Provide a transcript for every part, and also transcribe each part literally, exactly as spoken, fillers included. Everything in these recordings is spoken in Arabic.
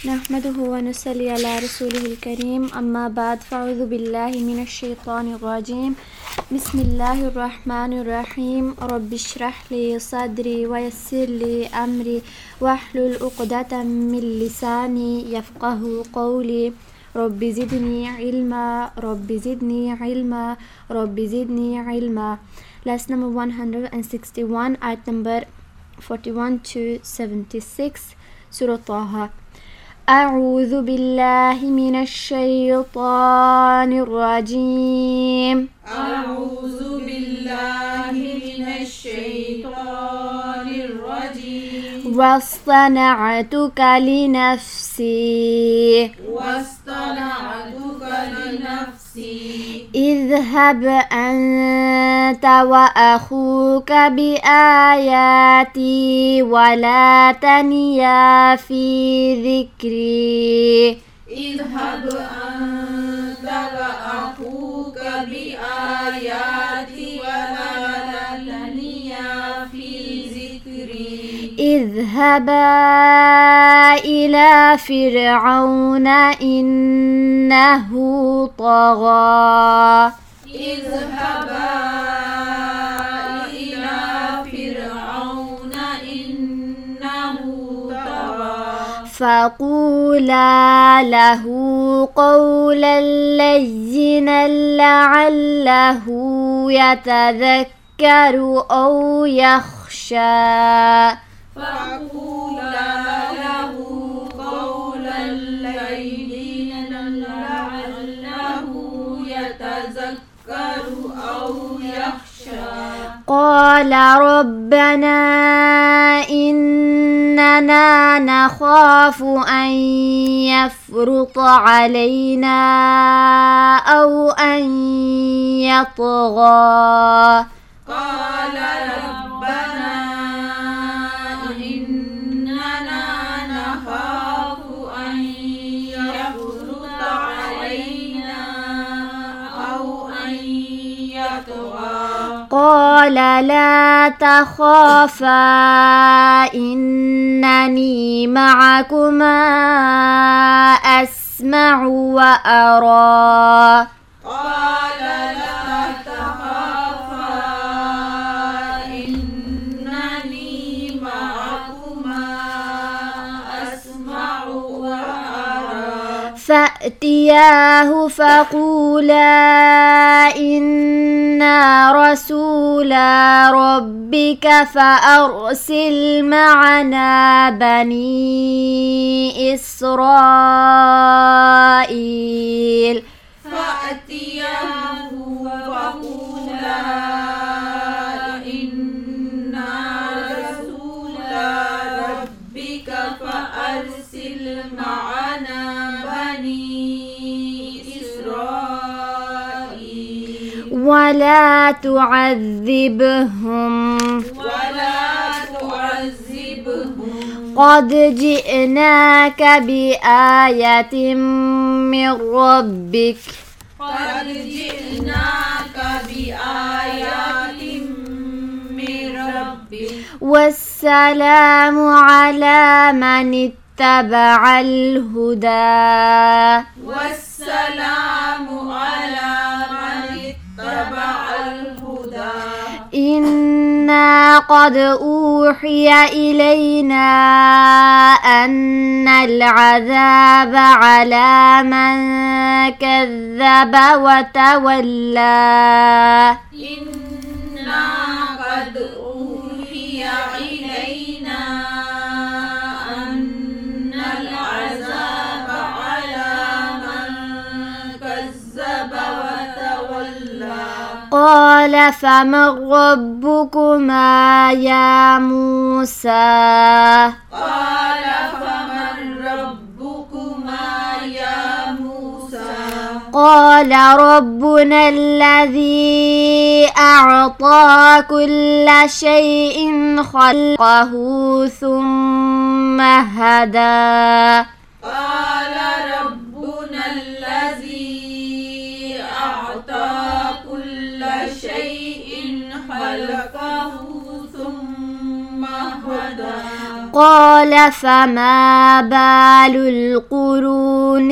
نحمده ونصلي على رسوله الكريم أما بعد فأعوذ بالله من الشيطان الرجيم بسم الله الرحمن الرحيم رب اشرح لي صدري ويسر لي أمري واحلل عقدة من لساني يفقه قولي رب زدني علما رب زدني علما رب زدني علما. Lesson number one hundred sixty-one, ayat number forty-one to seventy-six, Surah Taha. أعوذ بالله من الشيطان الرجيم أعوذ بالله من الشيطان الرجيم واصطنعتك لنفسي واصطنعتك لنفسي اذهب أنت وأخوك بآياتي ولا تنيا في ذكري اذهب أنت وأخوك بآياتي ولا تنيا في ذكري اذهبا إلى فرعون إنه طغى اذهبا إلى فرعون إنه طغى فقولا له قولا لينا لعله يتذكر أو يخشى فقولا له قولا لينا لعله يتذكر أو يخشى قال ربنا إننا نخاف أن يفرط علينا أو أن يطغى قال ربنا إننا نخاف أن يفرط علينا أو أن يطغى قال لا تخافا إنني معكما أسمع وأرى قال لا تخافا إنني معكما أسمع وأرى فأتياه فقولا إنا رسولا ربك فأرسل معنا بني إسرائيل فأتياه فقولا إنا رسولا ربك فأرسل معنا بني إسرائيل ولا تعذبهم ولا تعذبهم قد جئناك بآية من ربك قد جئناك بآيات من ربك والسلام على من اتبع الهدى والسلام على من اتبع الهدى إنا قد أوحي إلينا أن العذاب على من كذب وتولى إنا قد أوحي إلينا أن العذاب على من كذب وتولى قال فمن ربكما يا موسى قال فمن ربكما يا موسى قال ربنا الذي أعطى كل شيء خلقه ثم هدى قال ربنا الذي أعطى كل شيء خلقه ثم هدى قال فما بال القرون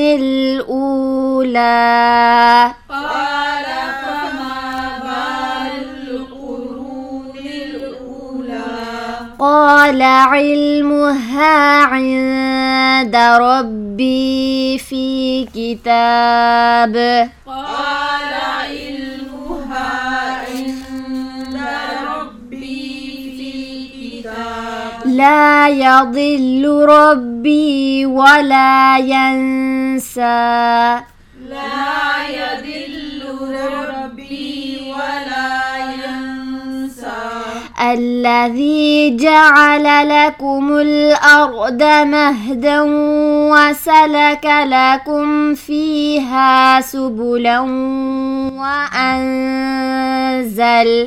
الأولى قال فما بال القرون الأولى قال علمها عند ربي في كتاب قال علمها عند ربي في كتاب لا يضل ربي ولا ينسى لا يضل ربي ولا ينسى الذي جعل لكم الأرض مهدا وسلك لكم فيها سبلا وأنزل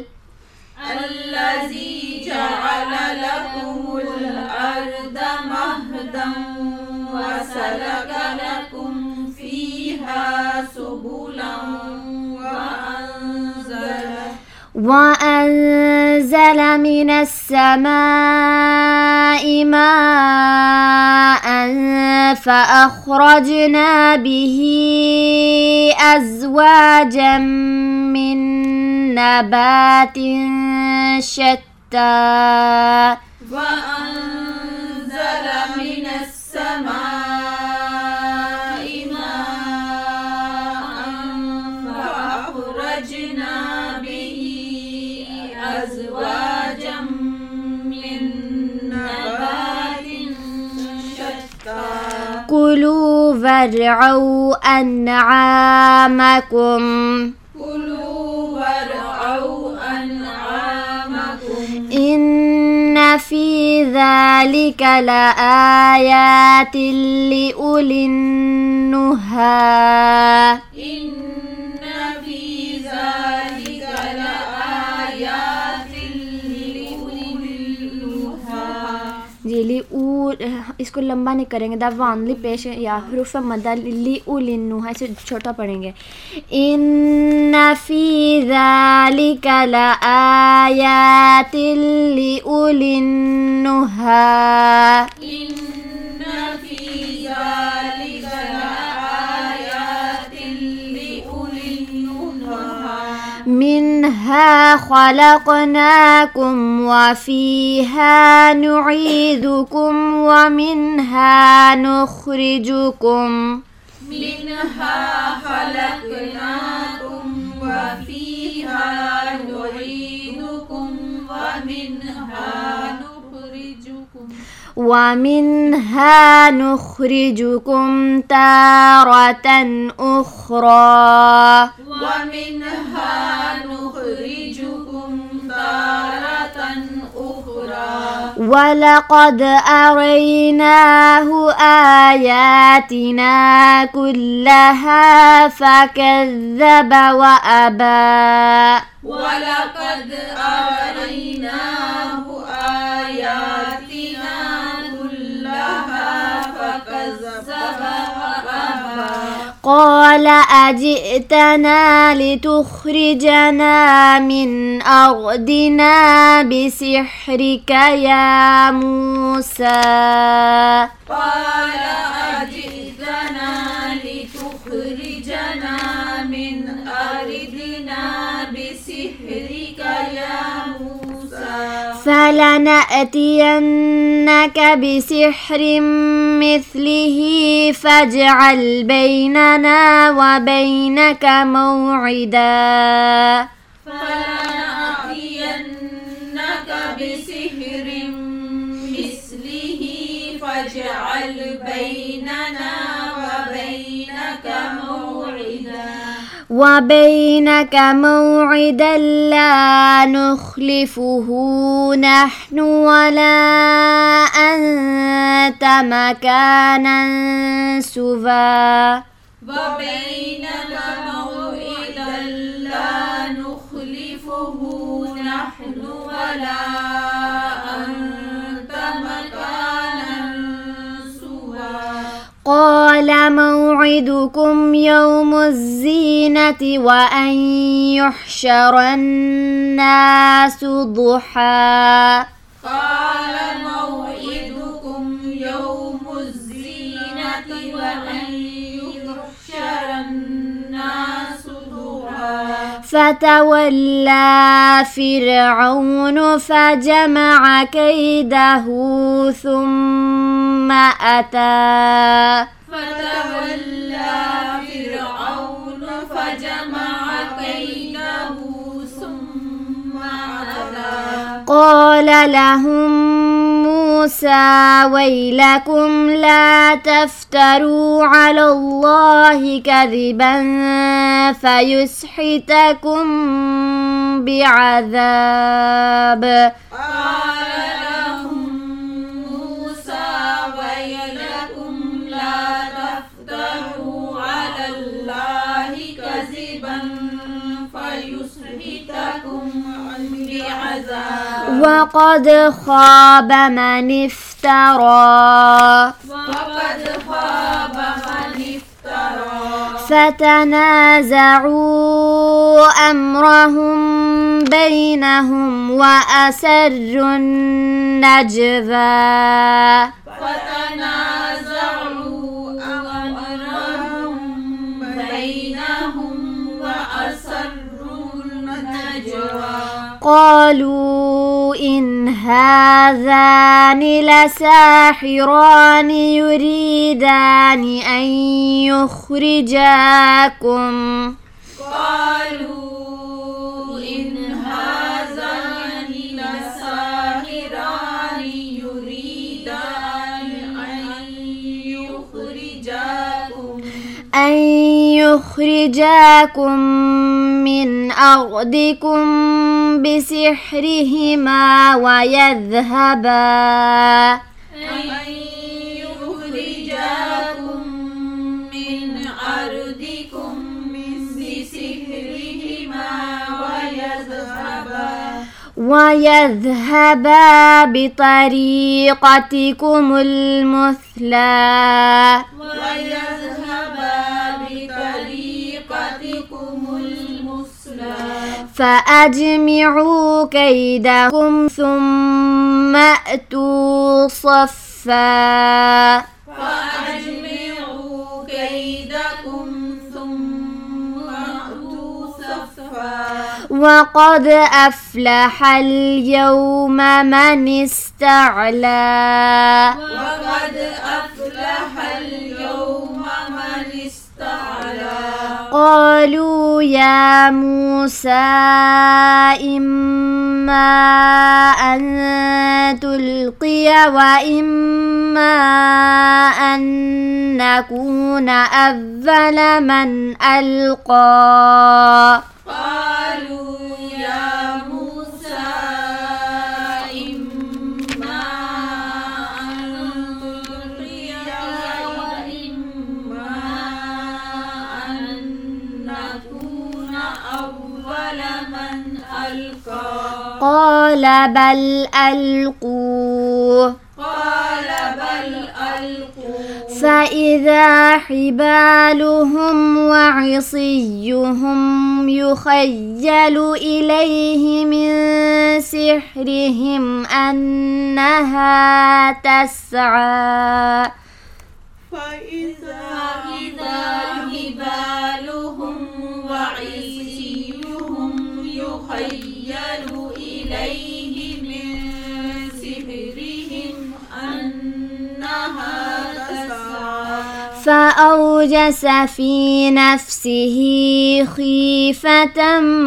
الذي جعل لكم الأرض مهدا وسلك لكم فيها سبلا وأنزل وأنزل من السماء ماء فأخرجنا به أزواجا من نبات شتى وأنزل من السماء ماء فأخرجنا به أزواجا من نبات شتى كلوا وارعوا أنعامكم كلوا وارعوا أنعامكم إن في ذلك لآيات لأولي النهى إن في ذلك لآيات لأولي النهى जी ली ऊ इसको लंबा नहीं करेंगे दा वानली पेश या हरूफ मदा ली उ लिन्नु है इसे छोटा पढ़ेंगे इन्ना फी ज़ालिका लआयातिन लिउलिन नुहा इन्ना फी ज़ालिका लआयातिन लिउलिन नुहा منها خلقناكم وفيها نعيدكم ومنها نخرجكم منها خلقناكم وفيها نعيدكم ومنها نخرجكم ومنها نخرجكم تارة أخرى ومنها نخرجكم تارة أخرى ولقد أريناه آياتنا كلها فكذب وأبى ولقد أريناه آياتنا كلها فكذب وأبى قال أجئتنا لتخرجنا من أرضنا بسحرك يا موسى قال أجئتنا لتخرجنا من أرضنا بسحرك يا موسى فلنأتينك بسحر مثله فاجعل بيننا وبينك موعدا فلنأتينك بسحر مثله فاجعل بيننا وبينك موعدا وبينك موعدا لا نخلفه نحن ولا أنت مكانا سوى وبينك موعدا لا نخلفه نحن ولا أنت مكانا سوى قال موعدكم يوم الزينة وأن يحشر الناس ضحى قال موعدكم وأن يحشر الناس ضحى فتولى فرعون فجمع كيده ثم أتى فتولى فرعون فجمع كيده ثم أتى قال لهم موسى ويلكم لا تفتروا على الله كذبا فيسحتكم بعذاب قال لهم موسى ويلكم لا تفتروا على الله كذبا فيسحتكم بعذاب وقد خاب من افترى وقد خاب من افترى فتنازعوا أمرهم بينهم وأسروا النجوى فتنازعوا أمرهم بينهم وأسروا النجوى قالوا إن هذان لساحران يريدان أن يخرجاكم قالوا إن هذان لساحران يريدان أن يخرجاكم أن يخرجاكم من أرضكم بسحرهما ويذهبا أن يخرجاكم من أرضكم بسحرهما ويذهبا ويذهبا بطريقتكم المثلى ويذهبا بطريقتكم المثلى فأجمعوا كيدكم ثم أتوا صفا فأجمعوا كيدكم ثم أتوا صفا وقد أفلح اليوم من استعلى وقد أفلح اليوم من استعلى قالوا يا موسى إما أن تلقي وإما أن نكون أول من ألقى قالوا يا موسى إما أن تلقي وإما أن نكون أول من ألقى قال بل ألقوه قال بل ألقوا فإذا حبالهم وعصيهم يخيل إليه من سحرهم أنها تسعى فإذا إذا هبالهم وعصيهم يخيل إليه من سحرهم أنها تسعى فأوجس في نفسه خيفة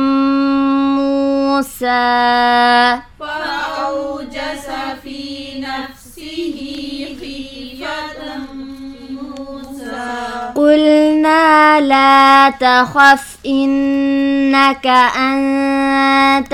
موسى فأوجس في نفسه خيفة موسى قلنا لا تخف إنك أنت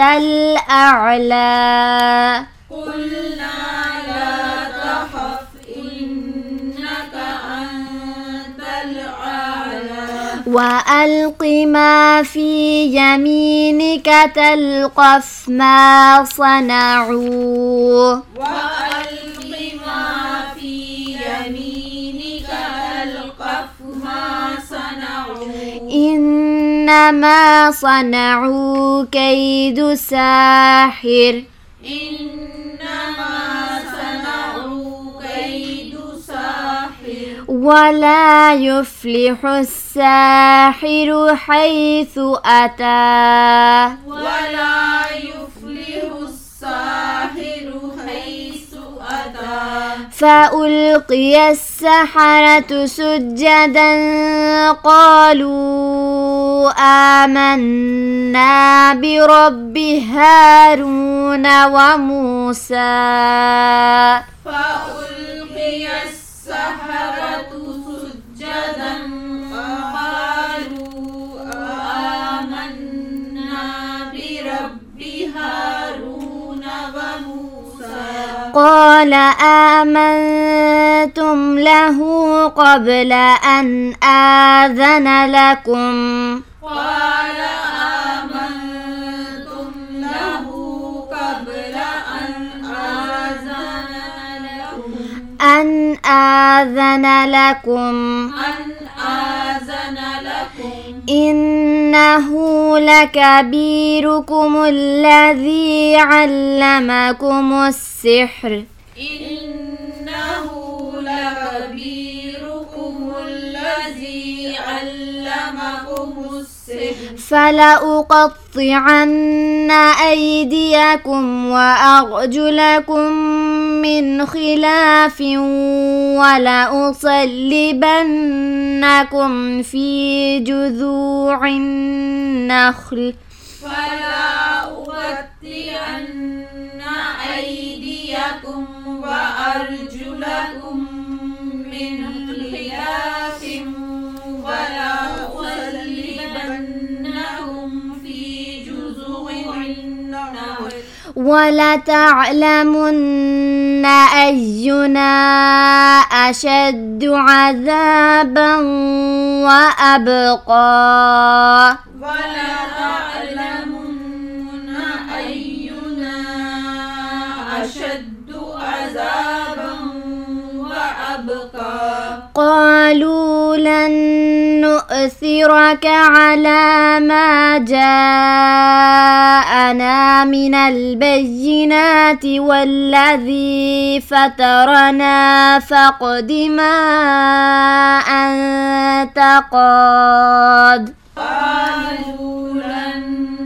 الأعلى قلنا لا تخف إنك أنت الأعلى وألق ما في يمينك تلقف ما صنعوا وألق ما في يمينك تلقف ما صنعوا إنما صنعوا كيد ساحر إنما صنعوا كيد ساحر ولا يفلح الساحر حيث أتى ولا يفلح الساحر حيث أتى فألقي السحرة سجدا قالوا آمنا برب هارون وموسى فألقي السحرة سجدا قالوا آمنا برب هارون وموسى قال آمنتم له قبل أن آذن لكم قال آمنتم له قبل أن آذن لكم أن آذن لكم أن آذن لكم إنه لكبيركم الذي علمكم السحر إنه لكبيركم الذي علمكم السحر فلأقطعن أيديكم وأرجلكم من خلاف ولأصلبنكم في جذوع النخل فلا أقطعن أيديكم وأرجلكم من خلاف ولا أصلبنكم في جذوع النخل ولتعلمن أينا أشد عذابا وأبقى ولتعلمن أينا أشد عذابا وأبقى قالوا لن نؤثرك على ما جاءنا من البينات والذي فطرنا فاقض ما أنت قاض قالوا لن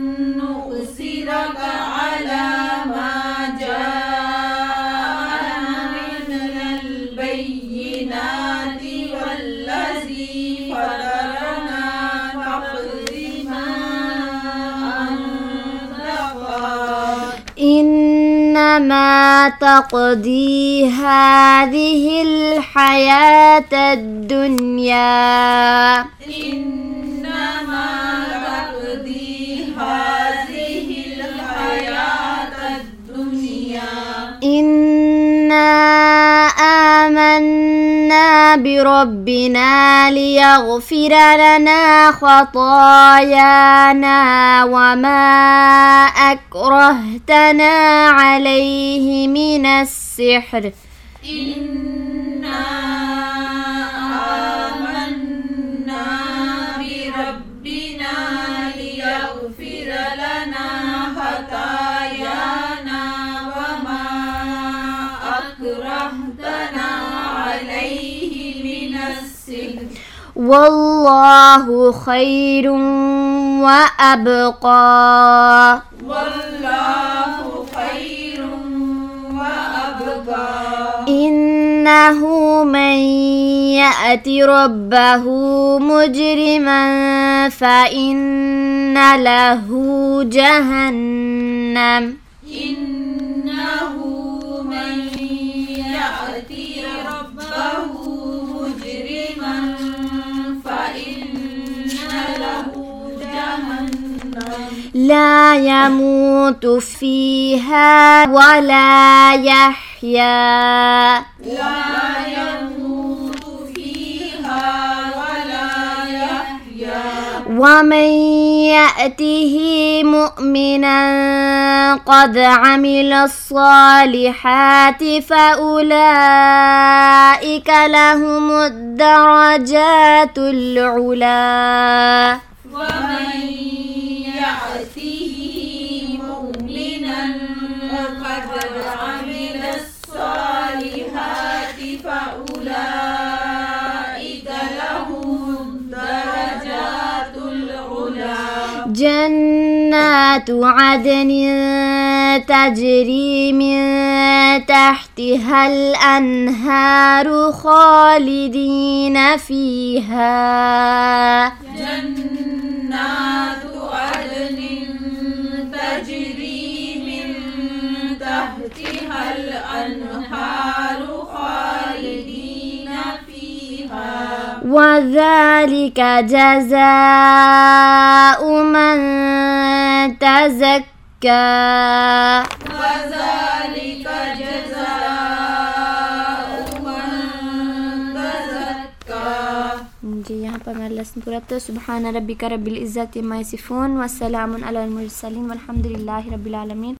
نؤثرك على ما جاءنا من البينات والذي فطرنا فاقض ما أنت قاض إنما تقضي هذه الحياة الدنيا إنما تقضي هذه الحياة الدنيا إنا آمنا بربنا ليغفر لنا خطايانا وما أكرهتنا عليه من السحر إنا آمنا بربنا ليغفر لنا خطايانا وما أكرهتنا عليه من السحر والله خير وأبقى والله خير وأبقى إنه من يأت ربه مجرما فإن له جهنم إنه من يأتي ربه مجرما فإن له جهنم لا يموت فيها ولا يحيا لا يموت فيها ولا يحيا ومن يأته مؤمنا قد عمل الصالحات فأولئك لهم الدرجات العلا ومن يأته مؤمنا قد عمل الصالحات فأولئك جنات عدن تجري من تحتها الأنهار خالدين فيها. جنات عدن تجري من تحتها الأنهار خالدين فيها. وذلك جزاء من تزكى. وذلك جزاء من تزكى. जी यहाँ पर हमारा लेसन पूरा था। सुबहान रब्बिका रब्बिल इज़्ज़ति अम्मा यसिफून व सलामुन अलल मुरसलीन वल्हम्दुलिल्लाहि रब्बिल आलमीन।